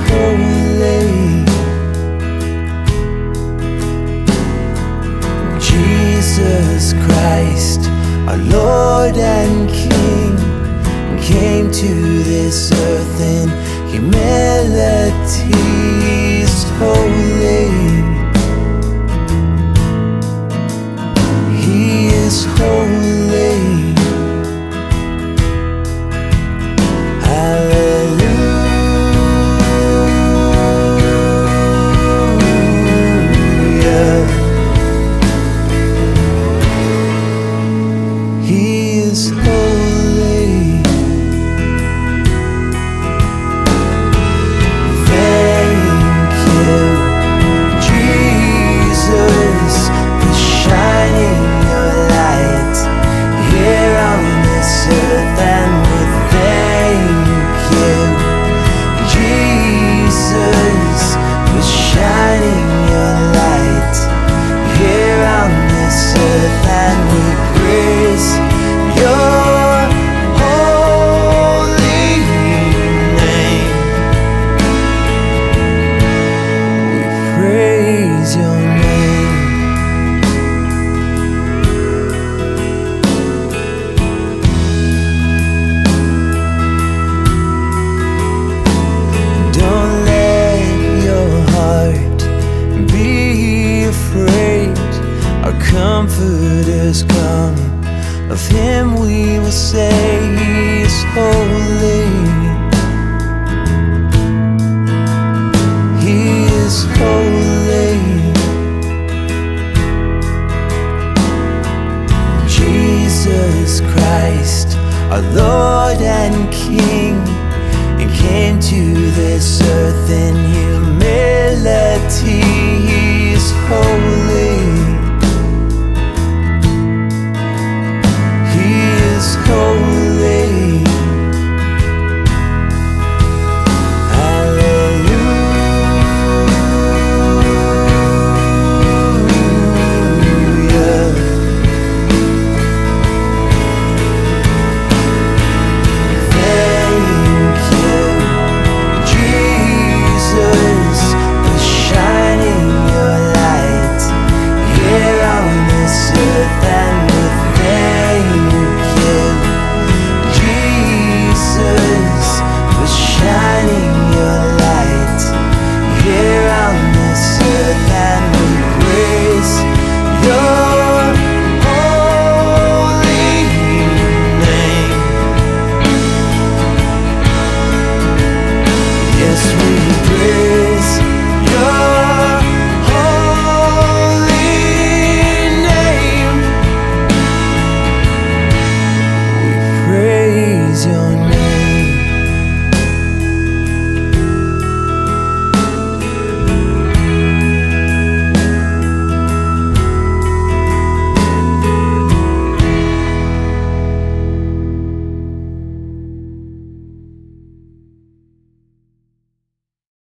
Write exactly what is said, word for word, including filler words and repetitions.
holy. Jesus Christ, our Lord and King, came to this earth in humility. He's holy. He is holy. Hallelujah. He is holy. Thank you, Jesus, for shining your light here on this earth. And we thank you, Jesus, for shining your light here on this earth. And we praise your holy name. We praise your name. Don't let your heart be afraid. Our comforters come, of him we will say he is holy. He is holy. Jesus Christ, our Lord and King, and came to this earth in humility. He is holy.